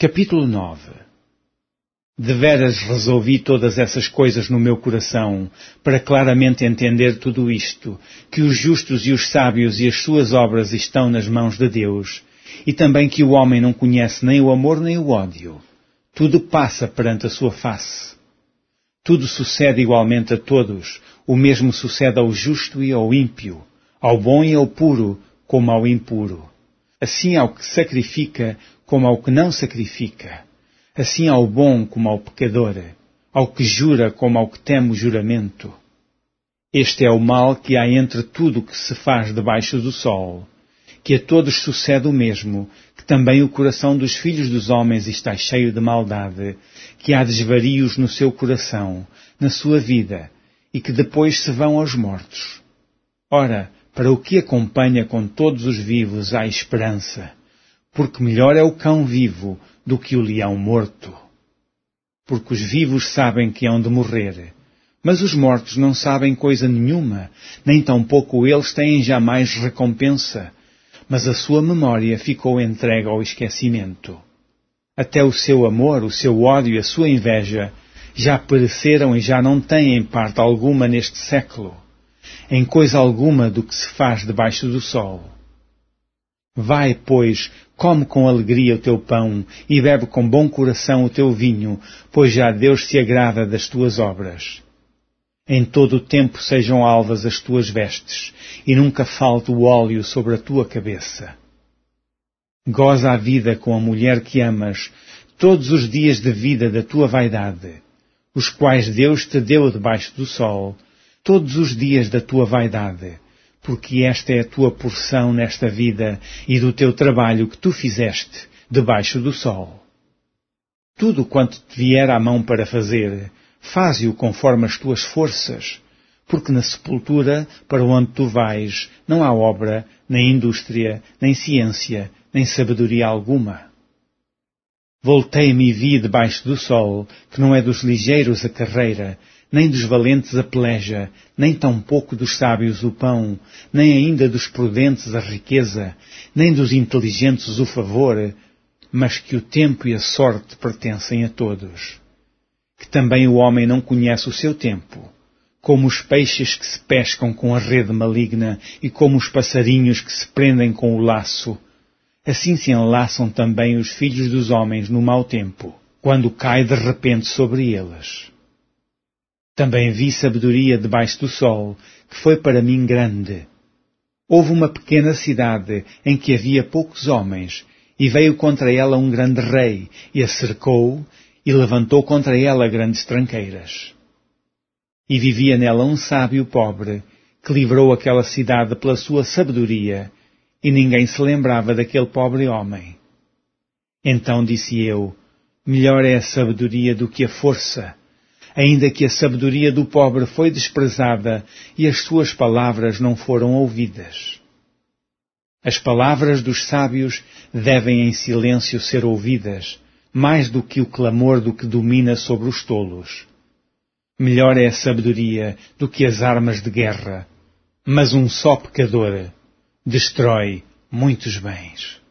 Capítulo 9. Deveras resolvi todas essas coisas no meu coração, para claramente entender tudo isto, que os justos e os sábios e as suas obras estão nas mãos de Deus, e também que o homem não conhece nem o amor nem o ódio. Tudo passa perante a sua face. Tudo sucede igualmente a todos, o mesmo sucede ao justo e ao ímpio, ao bom e ao puro, como ao impuro. Assim ao que sacrifica, como ao que não sacrifica. Assim ao bom como ao pecador, ao que jura como ao que teme o juramento. Este é o mal que há entre tudo o que se faz debaixo do sol, que a todos sucede o mesmo, que também o coração dos filhos dos homens está cheio de maldade, que há desvarios no seu coração, na sua vida, e que depois se vão aos mortos. Ora, para o que acompanha com todos os vivos há esperança, porque melhor é o cão vivo do que o leão morto. Porque os vivos sabem que hão de morrer, mas os mortos não sabem coisa nenhuma, nem tampouco eles têm jamais recompensa, mas a sua memória ficou entregue ao esquecimento. Até o seu amor, o seu ódio e a sua inveja já pereceram e já não têm parte alguma neste século, em coisa alguma do que se faz debaixo do sol. Vai, pois, come com alegria o teu pão e bebe com bom coração o teu vinho, pois já Deus se agrada das tuas obras. Em todo o tempo sejam alvas as tuas vestes, e nunca falte o óleo sobre a tua cabeça. Goza a vida com a mulher que amas, todos os dias de vida da tua vaidade, os quais Deus te deu debaixo do sol, todos os dias da tua vaidade, porque esta é a tua porção nesta vida e do teu trabalho que tu fizeste debaixo do sol. Tudo quanto te vier à mão para fazer, faze-o conforme as tuas forças, porque na sepultura, para onde tu vais, não há obra, nem indústria, nem ciência, nem sabedoria alguma. Voltei-me e vi debaixo do sol, que não é dos ligeiros a carreira, nem dos valentes a peleja, nem tampouco dos sábios o pão, nem ainda dos prudentes a riqueza, nem dos inteligentes o favor, mas que o tempo e a sorte pertencem a todos. Que também o homem não conhece o seu tempo, como os peixes que se pescam com a rede maligna e como os passarinhos que se prendem com o laço, assim se enlaçam também os filhos dos homens no mau tempo, quando cai de repente sobre eles. Também vi sabedoria debaixo do sol, que foi para mim grande. Houve uma pequena cidade em que havia poucos homens, e veio contra ela um grande rei, e a cercou, e levantou contra ela grandes tranqueiras. E vivia nela um sábio pobre, que livrou aquela cidade pela sua sabedoria, e ninguém se lembrava daquele pobre homem. Então disse eu, melhor é a sabedoria do que a força, ainda que a sabedoria do pobre foi desprezada e as suas palavras não foram ouvidas. As palavras dos sábios devem em silêncio ser ouvidas, mais do que o clamor do que domina sobre os tolos. Melhor é a sabedoria do que as armas de guerra, mas um só pecador destrói muitos bens.